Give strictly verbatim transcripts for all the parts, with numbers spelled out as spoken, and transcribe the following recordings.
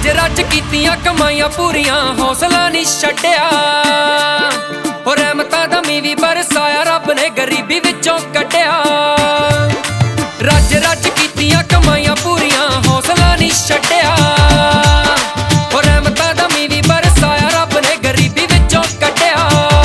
रज रज कीतियां कमाइयां पूरियां हौसला नहीं छड्डिया। हो रहमतां दा मींह भी बरसाया रब ने गरीबी विचों कड्डिया। रज रज कीतियां कमाइयां पूरियां हौसला नहीं छड्डिया। हो रहमतां दा मींह भी बरसाया रब ने गरीबी विचों कड्डिया।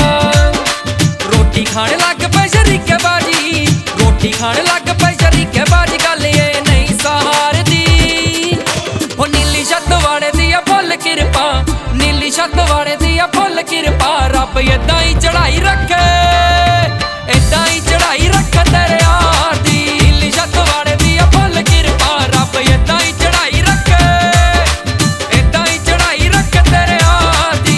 रोटी खाण लग पे शरीके बाजी, रोटी खाण लग पे शरीके बाजी, गल ये नहीं सहारदी। हो नीली छत वाले दी फुल किरपा, नीली छत वाले दी फुल किरपा, रब इदां ही चढ़ाई रखे, इदां ही चढ़ाई रख तेरे यार दी। नीली छत वाले दी फुल किरपा, रब इदां ही चढ़ाई रखे, इदां ही चढ़ाई रख तेरे यार दी।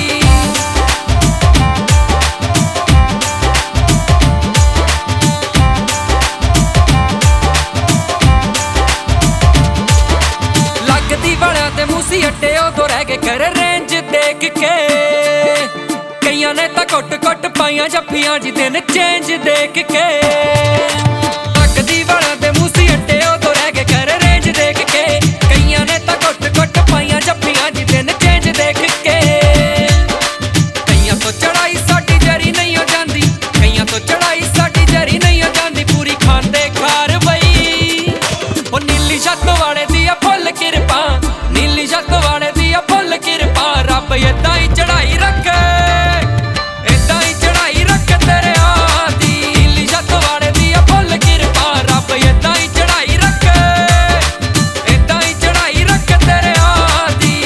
लगदी वालियां ते मूसी अड्डे उदों रह गए कर रेंज देख के। कईयां ने तां घुट घुट पाइयां जफ्फियां जी दिन चेंज देख के। लगदी वालियां ते मूसी अड्डे उदों रह गए कर रेंज देख के। कईयां ने तां घुट घुट पाइयां जफ्फियां जी दिन चेंज देख के। कईयां तो चढ़ाई साडी जरी नहीं हो जांदी, कईयां तो चढ़ाई साडी जरी नहीं हो जांदी, पूरी खांदे खार बई। ओ नीली छत वाले दी फुल किरपा, नीली छत वाले दी फुल किरपा, रब इदां ही चढ़ाई रखे, इदां ही चढ़ाई रख तेरे यार दी। नीली छत वाले दी फुल किरपा, रब इदां ही चढ़ाई रखे, इदां ही चढ़ाई रख तेरे यार दी।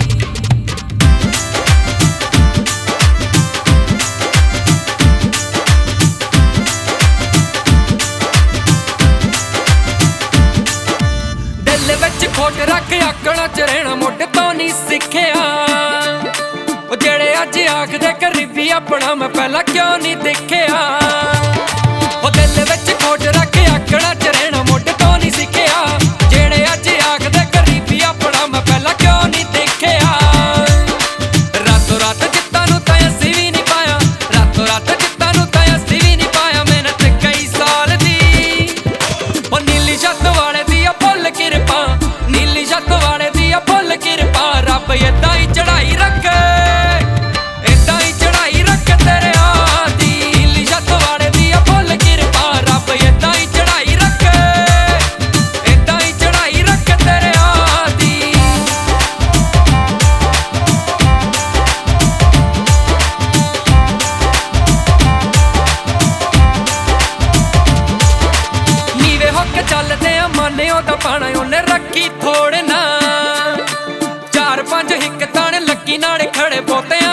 दिल विच खोट रख आकड़ा च रहना मुढ़ तो नहीं सिखिया। ओ जेड़े अज आखदे गरीबी अपना मैं पहला क्यों नहीं देखिया। ओ दिल विच खोट रख आकड़ा च रहना मुढ़ तो नहीं सिखिया। जेड़े अज आखदे गरीबी अपना मैं पहला क्यों नहीं देखिया। रातों रात जित्तां नूं तां असीं भी नहीं पाया, रातों रात जित्तां नूं तां असीं भी नहीं पाया, मेहनत कई साल दी। ओ नीली छत वाले दी फुल किरपा, नीली छत वाले दी फुल किरपा, रब इदां ही चढ़ाई रखे, इदां ही चढ़ाई रख तेरे यार दी। नीली छत वाले दी फुल किरपा, रब इदां ही चढ़ाई रखे, इदां ही चढ़ाई रख तेरे यार दी। नीवे होके चलदे आ माने ओदा पाना उन्हें रखी थोड़े ना। चार पंज हिक ताने लगी नाले खड़े पोते